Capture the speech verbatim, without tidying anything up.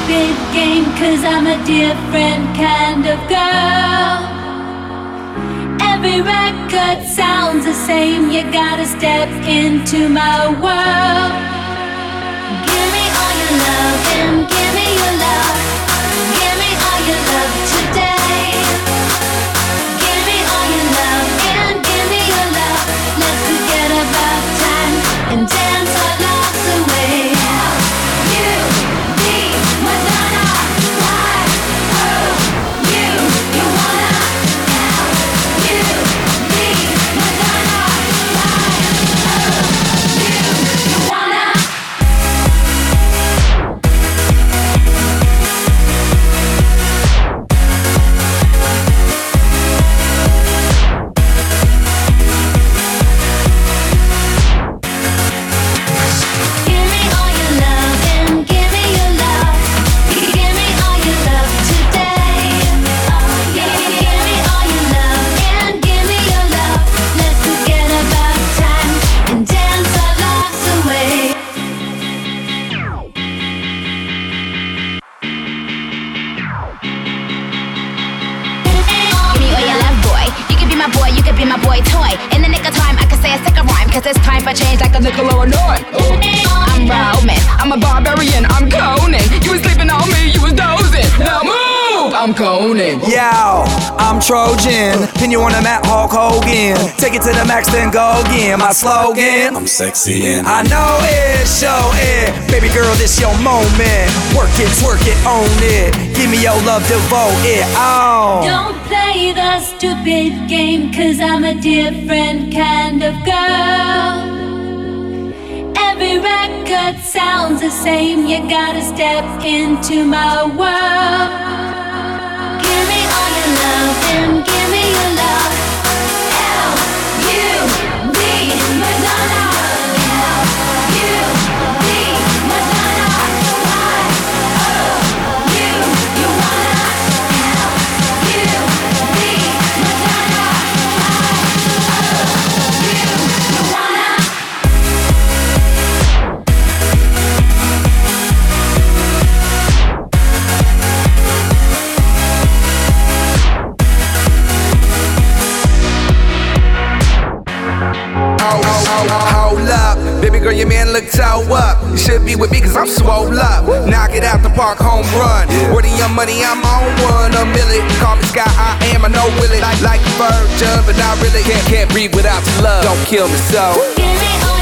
stupid game, 'cause I'm a different kind of girl. Every record sounds the same, you gotta step into my world. Give me all your love and give me your love. Give me all your love today. Give me all your love and give me your love. Let's forget about time and dance our lives away. You, me, Madonna, why, who, you, you wanna now. You, me, Madonna, why, who, you, you wanna. It's time for change like a Nickelodeon. I'm Roman, I'm a barbarian, I'm Conan. You was sleeping on me, you was dozing. Now move, I'm Conan. Yo, I'm Trojan, pin you on the map, Hulk Hogan. Take it to the max, then go again. My slogan, I'm sexy and I know it, show it. Baby girl, this your moment. Work it, twerk it, own it. Give me your love, devote it, oh. Don't play the stupid game, 'cause I'm a different kind of girl. Every record sounds the same, you gotta step into my world. Give me all your love and give me your love. L, U, V, Madonna. L, U, V, Madonna. Y, O, U, you wanna. L, U, V, Madonna. Y, O, U, you wanna. Hold up, baby girl, your man look toe up. You should be with me 'cause I'm swole up. Knock it out the park, home run. Where the young money, I'm on one. A million, call me Sky, I am, I know Willie. Like, like a virgin, but I really can't, can't breathe without your love. Don't kill me so. Give me all